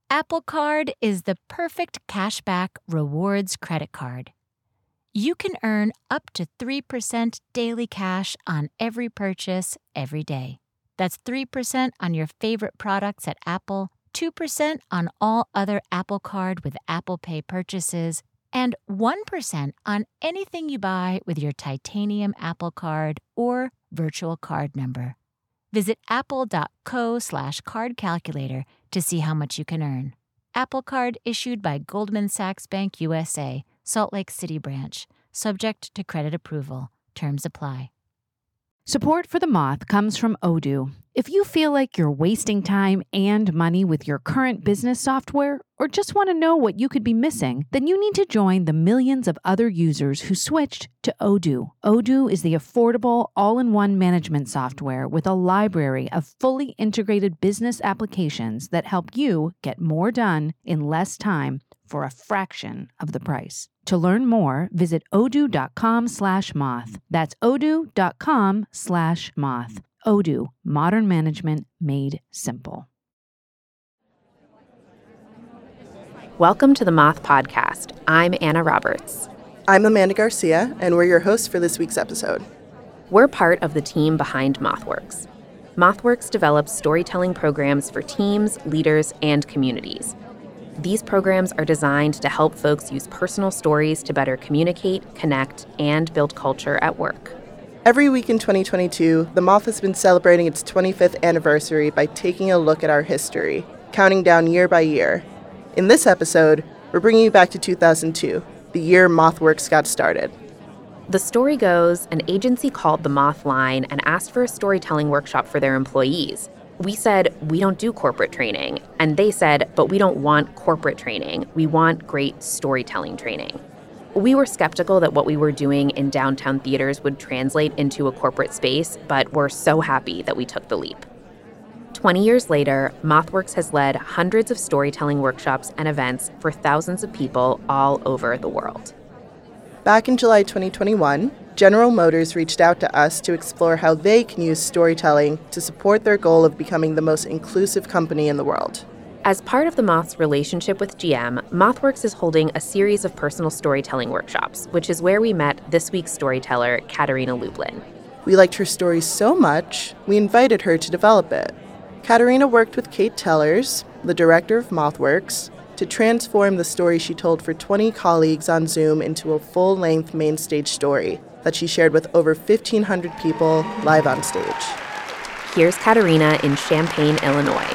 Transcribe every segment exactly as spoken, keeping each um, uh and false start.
Apple Card is the perfect cashback rewards credit card. You can earn up to three percent daily cash on every purchase every day. That's three percent on your favorite products at Apple, two percent on all other Apple Card with Apple Pay purchases, and one percent on anything you buy with your titanium Apple Card or virtual card number. Visit apple.co slash card calculator to see how much you can earn. Apple Card issued by Goldman Sachs Bank U S A, Salt Lake City branch. Subject to credit approval. Terms apply. Support for The Moth comes from Odoo. If you feel like you're wasting time and money with your current business software, or just want to know what you could be missing, then you need to join the millions of other users who switched to Odoo. Odoo is the affordable, all-in-one management software with a library of fully integrated business applications that help you get more done in less time for a fraction of the price. To learn more, visit odoo.com slash moth. That's odoo.com slash moth. Odoo, modern management made simple. Welcome to the Moth Podcast. I'm Anna Roberts. I'm Amanda Garcia, and we're your hosts for this week's episode. We're part of the team behind MothWorks. MothWorks develops storytelling programs for teams, leaders, and communities. These programs are designed to help folks use personal stories to better communicate, connect, and build culture at work. Every week in twenty twenty-two, The Moth has been celebrating its twenty-fifth anniversary by taking a look at our history, counting down year by year. In this episode, we're bringing you back to two thousand two, the year MothWorks got started. The story goes, an agency called the Moth Line and asked for a storytelling workshop for their employees. We said, we don't do corporate training. And they said, but we don't want corporate training. We want great storytelling training. We were skeptical that what we were doing in downtown theaters would translate into a corporate space, but we're so happy that we took the leap. twenty years later, MothWorks has led hundreds of storytelling workshops and events for thousands of people all over the world. Back in July twenty twenty-one, General Motors reached out to us to explore how they can use storytelling to support their goal of becoming the most inclusive company in the world. As part of the Moth's relationship with G M, MothWorks is holding a series of personal storytelling workshops, which is where we met this week's storyteller, Katerina Lublin. We liked her story so much, we invited her to develop it. Katerina worked with Kate Tellers, the director of MothWorks, to transform the story she told for twenty colleagues on Zoom into a full-length main stage story that she shared with over fifteen hundred people live on stage. Here's Katerina in Champaign, Illinois.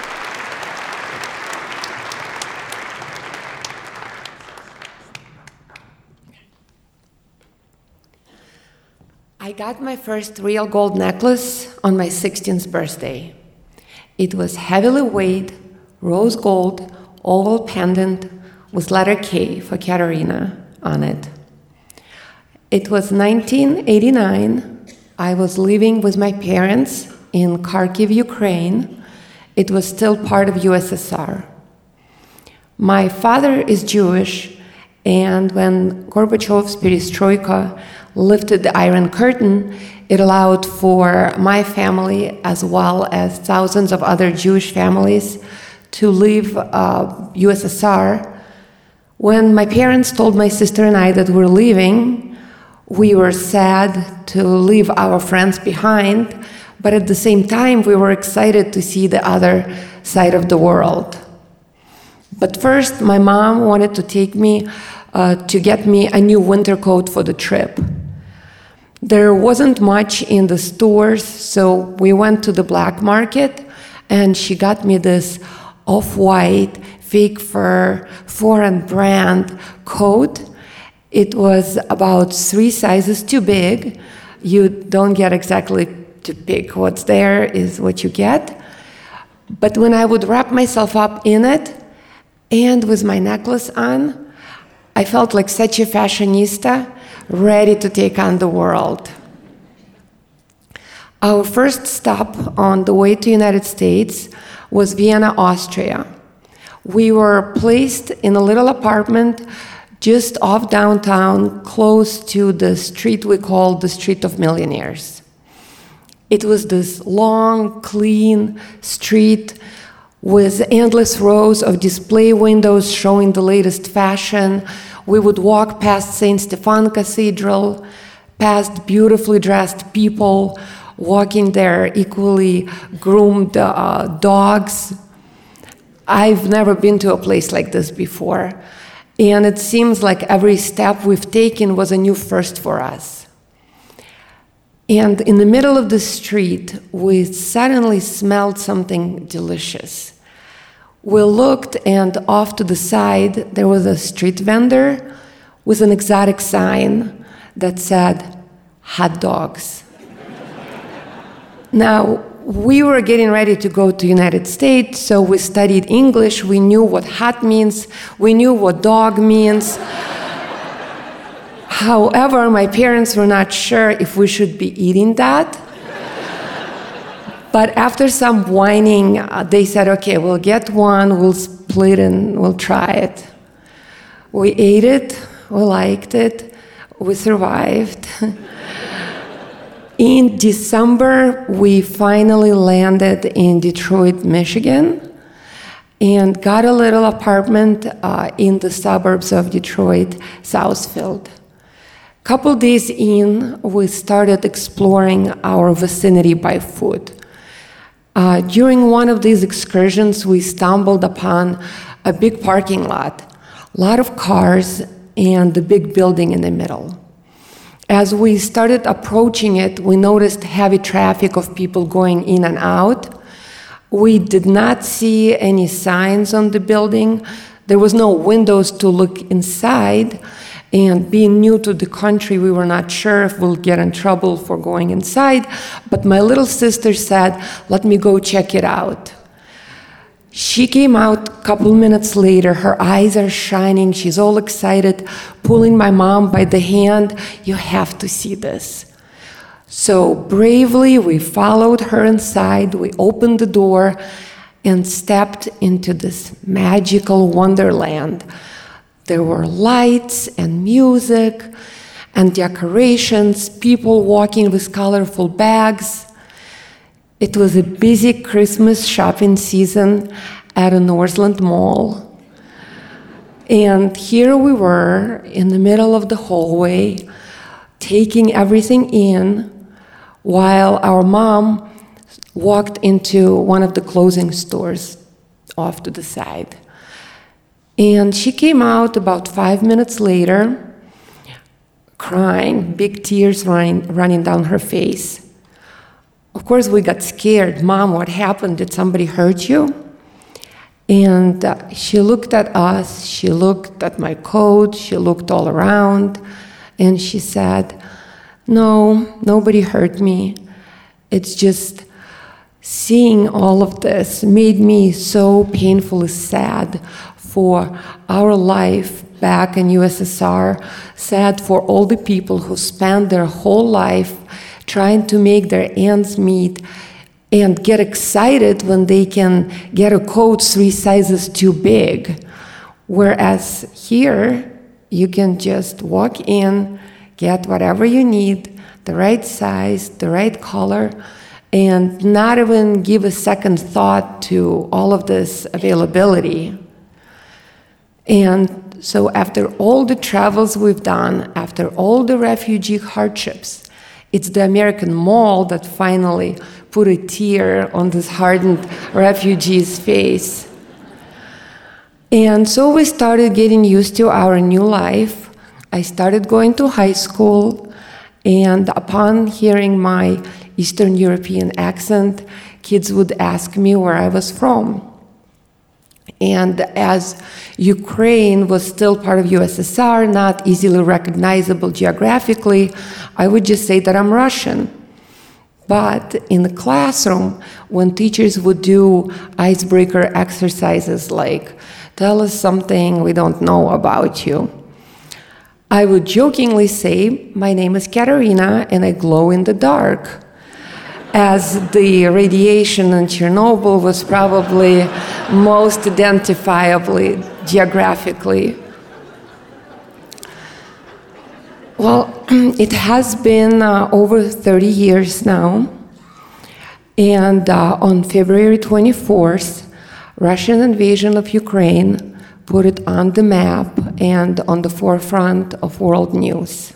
I got my first real gold necklace on my sixteenth birthday. It was heavily weighed, rose gold, oval pendant with letter K for Katerina on it. It was nineteen eighty-nine. I was living with my parents in Kharkiv, Ukraine. It was still part of U S S R. My father is Jewish, and when Gorbachev's perestroika lifted the Iron Curtain, it allowed for my family, as well as thousands of other Jewish families, to leave uh, U S S R. When my parents told my sister and I that we're leaving, we were sad to leave our friends behind, but at the same time, we were excited to see the other side of the world. But first, my mom wanted to take me uh, to get me a new winter coat for the trip. There wasn't much in the stores, so we went to the black market, and she got me this off-white, fake fur, foreign brand coat. It was about three sizes too big. You don't get exactly to pick what's there is what you get. But when I would wrap myself up in it, and with my necklace on, I felt like such a fashionista, ready to take on the world. Our first stop on the way to the United States was Vienna, Austria. We were placed in a little apartment just off downtown, close to the street we called the Street of Millionaires. It was this long, clean street with endless rows of display windows showing the latest fashion. We would walk past Saint Stephan Cathedral, past beautifully dressed people walking their equally groomed uh, dogs. I've never been to a place like this before, and it seems like every step we've taken was a new first for us. And in the middle of the street, we suddenly smelled something delicious. We looked, and off to the side, there was a street vendor with an exotic sign that said, hot dogs. Now, we were getting ready to go to the United States, so we studied English. We knew what hot means. We knew what dog means. However, my parents were not sure if we should be eating that. But after some whining, uh, they said, okay, we'll get one, we'll split and we'll try it. We ate it, we liked it, we survived. In December, we finally landed in Detroit, Michigan, and got a little apartment uh, in the suburbs of Detroit, Southfield. Couple days in, we started exploring our vicinity by foot. Uh, during one of these excursions, we stumbled upon a big parking lot, a lot of cars, and the big building in the middle. As we started approaching it, we noticed heavy traffic of people going in and out. We did not see any signs on the building. There was no windows to look inside. And being new to the country, we were not sure if we'll get in trouble for going inside. But my little sister said, let me go check it out. She came out a couple minutes later. Her eyes are shining. She's all excited, pulling my mom by the hand. You have to see this. So bravely, we followed her inside. We opened the door and stepped into this magical wonderland. There were lights and music and decorations, people walking with colorful bags. It was a busy Christmas shopping season at a Northland Mall. And here we were in the middle of the hallway, taking everything in, while our mom walked into one of the clothing stores off to the side. And she came out about five minutes later, crying, big tears running, running down her face. Of course, we got scared. Mom, what happened? Did somebody hurt you? And uh, she looked at us, she looked at my coat, she looked all around, and she said, no, nobody hurt me. It's just seeing all of this made me so painfully sad for our life back in U S S R, sad for all the people who spent their whole life trying to make their ends meet and get excited when they can get a coat three sizes too big. Whereas here, you can just walk in, get whatever you need, the right size, the right color, and not even give a second thought to all of this availability. And so after all the travels we've done, after all the refugee hardships, it's the American Mall that finally put a tear on this hardened refugee's face. And so we started getting used to our new life. I started going to high school, and upon hearing my Eastern European accent, kids would ask me where I was from. And as Ukraine was still part of U S S R, not easily recognizable geographically, I would just say that I'm Russian. But in the classroom, when teachers would do icebreaker exercises like, tell us something we don't know about you, I would jokingly say, my name is Katerina and I glow in the dark, as the radiation in Chernobyl was probably most identifiably geographically. Well, it has been uh, over thirty years now, and uh, on February twenty-fourth, Russian invasion of Ukraine put it on the map and on the forefront of world news.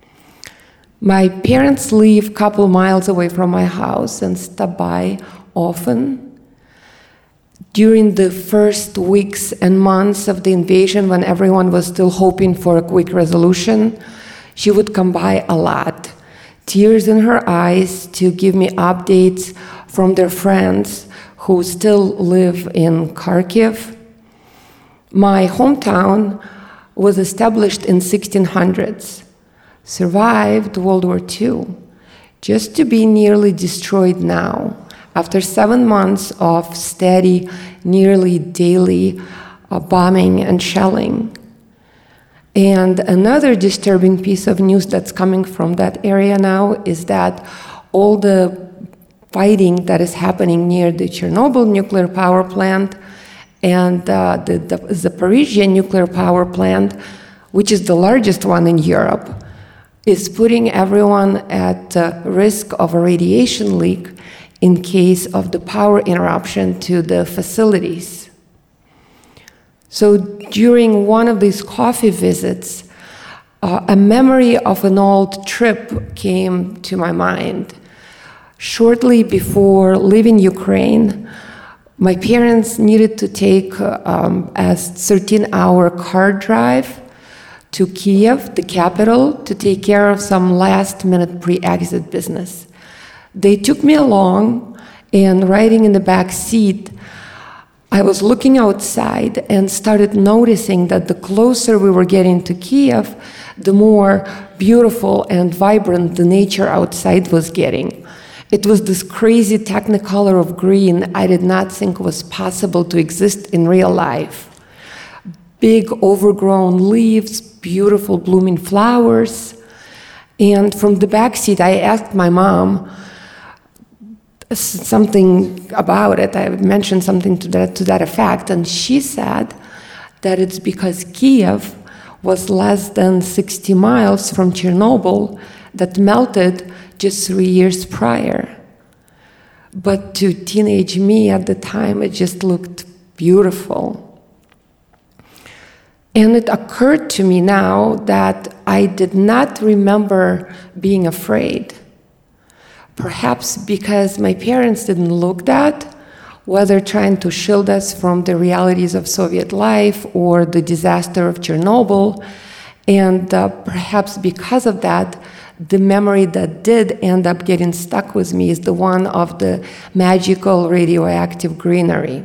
My parents live a couple miles away from my house and stop by often. During the first weeks and months of the invasion, when everyone was still hoping for a quick resolution, she would come by a lot, tears in her eyes, to give me updates from their friends who still live in Kharkiv. My hometown was established in sixteen hundreds, survived World War Two, just to be nearly destroyed now, after seven months of steady, nearly daily uh, bombing and shelling. And another disturbing piece of news that's coming from that area now is that all the fighting that is happening near the Chernobyl nuclear power plant and uh, the, the Zaporizhzhia nuclear power plant, which is the largest one in Europe, is putting everyone at uh, risk of a radiation leak in case of the power interruption to the facilities. So during one of these coffee visits, uh, a memory of an old trip came to my mind. Shortly before leaving Ukraine, my parents needed to take uh, um, a thirteen-hour car drive to Kiev, the capital, to take care of some last-minute pre-exit business. They took me along, and riding in the back seat, I was looking outside and started noticing that the closer we were getting to Kiev, the more beautiful and vibrant the nature outside was getting. It was this crazy technicolor of green I did not think was possible to exist in real life. Big overgrown leaves, beautiful blooming flowers. And from the back seat, I asked my mom something about it. I mentioned something to that, to that effect, and she said that it's because Kiev was less than sixty miles from Chernobyl that melted just three years prior. But to teenage me at the time, it just looked beautiful. And it occurred to me now that I did not remember being afraid. Perhaps because my parents didn't look that, whether trying to shield us from the realities of Soviet life or the disaster of Chernobyl. And uh, perhaps because of that, the memory that did end up getting stuck with me is the one of the magical radioactive greenery.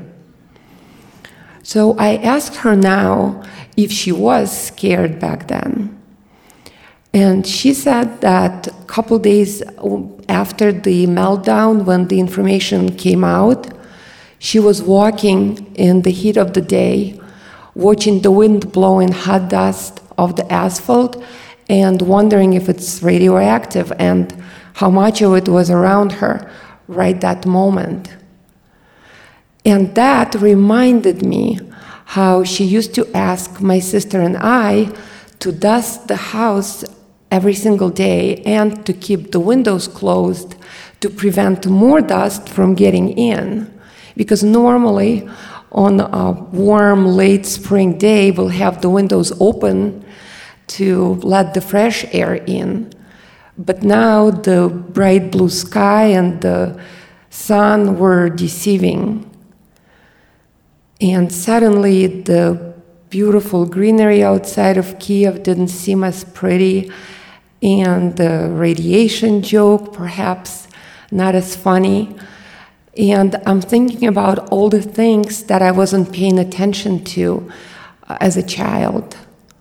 So I asked her now if she was scared back then. And she said that a couple days after the meltdown, when the information came out, she was walking in the heat of the day, watching the wind blowing hot dust off the asphalt and wondering if it's radioactive and how much of it was around her right that moment. And that reminded me how she used to ask my sister and I to dust the house every single day and to keep the windows closed to prevent more dust from getting in. Because normally on a warm late spring day, we'll have the windows open to let the fresh air in. But now the bright blue sky and the sun were deceiving. And suddenly the beautiful greenery outside of Kiev didn't seem as pretty, and the radiation joke perhaps not as funny. And I'm thinking about all the things that I wasn't paying attention to uh, as a child.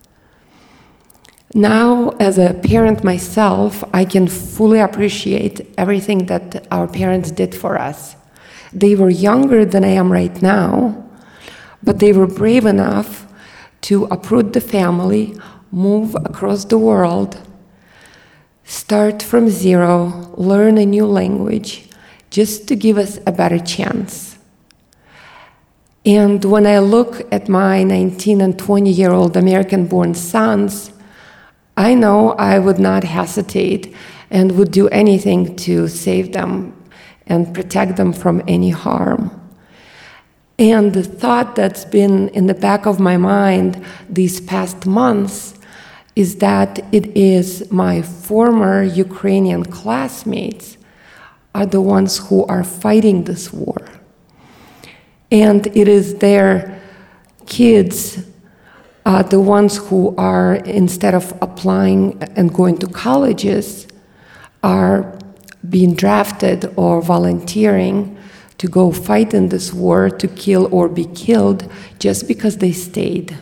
Now, as a parent myself, I can fully appreciate everything that our parents did for us. They were younger than I am right now, but they were brave enough to uproot the family, move across the world, start from zero, learn a new language, just to give us a better chance. And when I look at my nineteen and twenty-year-old American-born sons, I know I would not hesitate and would do anything to save them and protect them from any harm. And the thought that's been in the back of my mind these past months is that it is my former Ukrainian classmates are the ones who are fighting this war. And it is their kids, uh, the ones who are, instead of applying and going to colleges, are being drafted or volunteering to go fight in this war, to kill or be killed just because they stayed.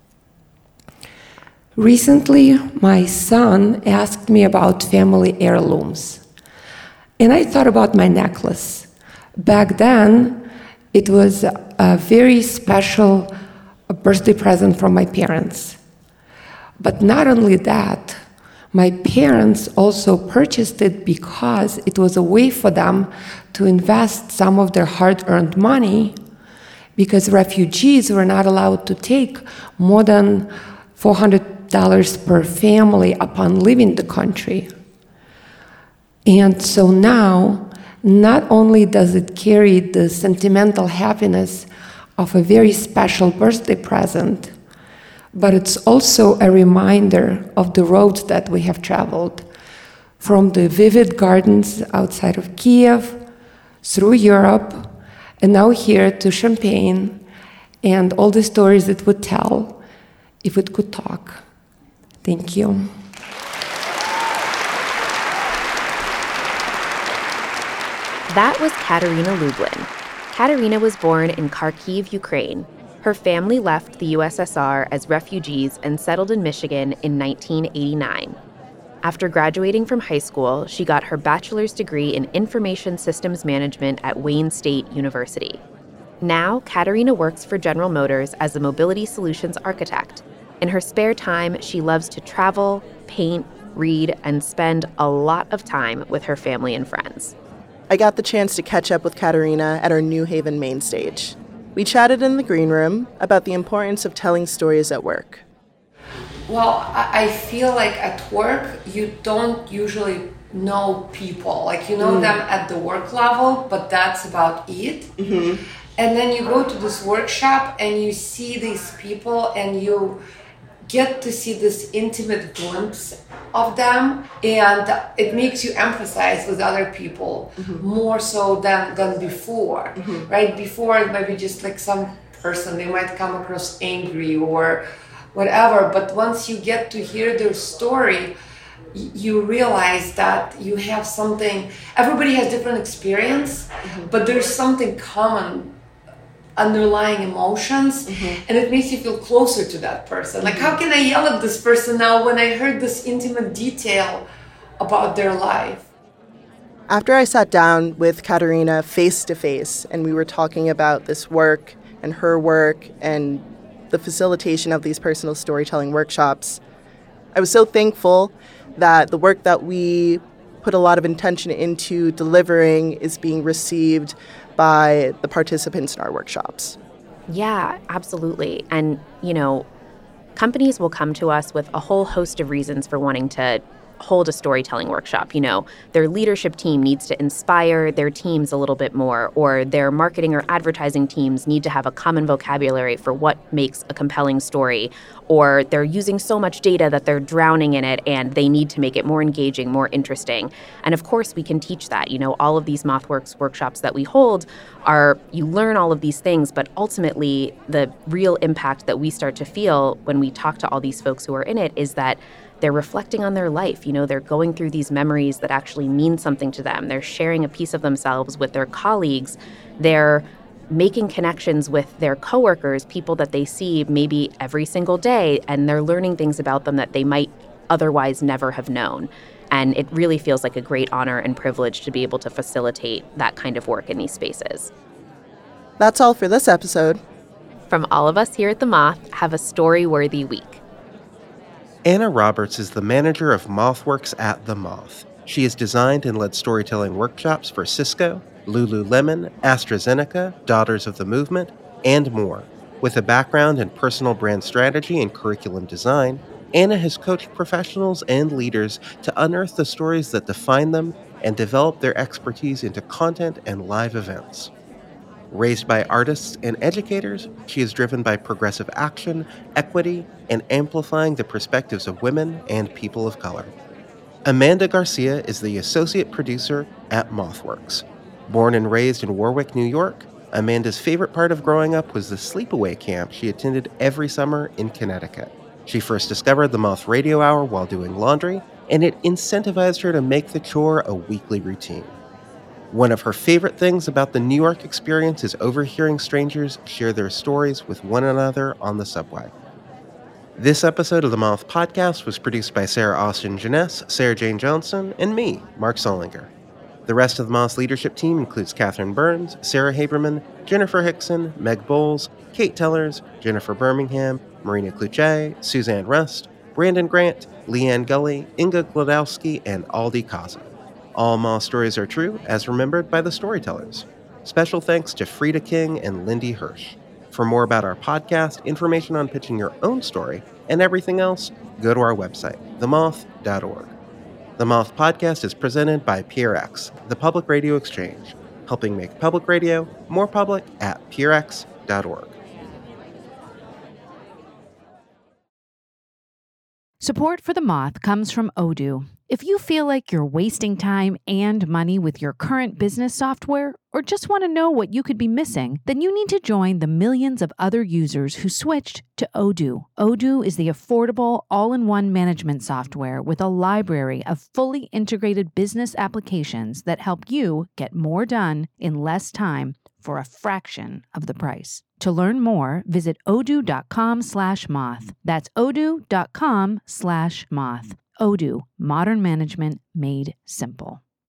Recently, my son asked me about family heirlooms, and I thought about my necklace. Back then, it was a very special birthday present from my parents. But not only that, my parents also purchased it because it was a way for them to invest some of their hard-earned money, because refugees were not allowed to take more than four hundred dollars per family upon leaving the country. And so now, not only does it carry the sentimental happiness of a very special birthday present, but it's also a reminder of the roads that we have traveled, from the vivid gardens outside of Kiev, through Europe, and now here to Champagne, and all the stories it would tell if it could talk. Thank you. That was Katerina Lublin. Katerina was born in Kharkiv, Ukraine. Her family left the U S S R as refugees and settled in Michigan in nineteen eighty-nine. After graduating from high school, she got her bachelor's degree in Information Systems Management at Wayne State University. Now, Katerina works for General Motors as a mobility solutions architect. In her spare time, she loves to travel, paint, read, and spend a lot of time with her family and friends. I got the chance to catch up with Katerina at our New Haven main stage. We chatted in the green room about the importance of telling stories at work. Well, I feel like at work, you don't usually know people. Like, you know mm. them at the work level, but that's about it. Mm-hmm. And then you go to this workshop and you see these people and you get to see this intimate glimpse of them, and it makes you empathize with other people mm-hmm. more so than, than before, mm-hmm. right? Before it might be just like some person, they might come across angry or whatever, but once you get to hear their story, y- you realize that you have something, everybody has different experience, mm-hmm. but there's something common, underlying emotions, mm-hmm. and it makes you feel closer to that person. Like, how can I yell at this person now when I heard this intimate detail about their life? After I sat down with Katerina face to face and we were talking about this work and her work and the facilitation of these personal storytelling workshops, I was so thankful that the work that we put a lot of intention into delivering is being received by the participants in our workshops. Yeah, absolutely. And, you know, companies will come to us with a whole host of reasons for wanting to hold a storytelling workshop. You know, their leadership team needs to inspire their teams a little bit more, or their marketing or advertising teams need to have a common vocabulary for what makes a compelling story, or they're using so much data that they're drowning in it and they need to make it more engaging, more interesting. And of course, we can teach that. You know, all of these MothWorks workshops that we hold are, you learn all of these things, but ultimately the real impact that we start to feel when we talk to all these folks who are in it is that they're reflecting on their life. You know, they're going through these memories that actually mean something to them. They're sharing a piece of themselves with their colleagues. They're making connections with their coworkers, people that they see maybe every single day, and they're learning things about them that they might otherwise never have known. And it really feels like a great honor and privilege to be able to facilitate that kind of work in these spaces. That's all for this episode. From all of us here at The Moth, have a story-worthy week. Anna Roberts is the manager of MothWorks at The Moth. She has designed and led storytelling workshops for Cisco, Lululemon, AstraZeneca, Daughters of the Movement, and more. With a background in personal brand strategy and curriculum design, Anna has coached professionals and leaders to unearth the stories that define them and develop their expertise into content and live events. Raised by artists and educators, she is driven by progressive action, equity, and amplifying the perspectives of women and people of color. Amanda Garcia is the associate producer at MothWorks. Born and raised in Warwick, New York, Amanda's favorite part of growing up was the sleepaway camp she attended every summer in Connecticut. She first discovered the Moth Radio Hour while doing laundry, and it incentivized her to make the chore a weekly routine. One of her favorite things about the New York experience is overhearing strangers share their stories with one another on the subway. This episode of the Moth Podcast was produced by Sarah Austin Jeunesse, Sarah Jane Johnson, and me, Mark Solinger. The rest of the Moth's leadership team includes Catherine Burns, Sarah Haberman, Jennifer Hickson, Meg Bowles, Kate Tellers, Jennifer Birmingham, Marina Kluche, Suzanne Rust, Brandon Grant, Leanne Gully, Inga Glodowski, and Aldi Kaza. All Moth stories are true, as remembered by the storytellers. Special thanks to Frida King and Lindy Hirsch. For more about our podcast, information on pitching your own story, and everything else, go to our website, the moth dot org. The Moth Podcast is presented by P R X, the Public Radio Exchange, helping make public radio more public at P R X dot org. Support for The Moth comes from Odoo. If you feel like you're wasting time and money with your current business software, or just want to know what you could be missing, then you need to join the millions of other users who switched to Odoo. Odoo is the affordable, all-in-one management software with a library of fully integrated business applications that help you get more done in less time for a fraction of the price. To learn more, visit odoo.com slash moth. That's odoo.com slash moth. Odoo, modern management made simple.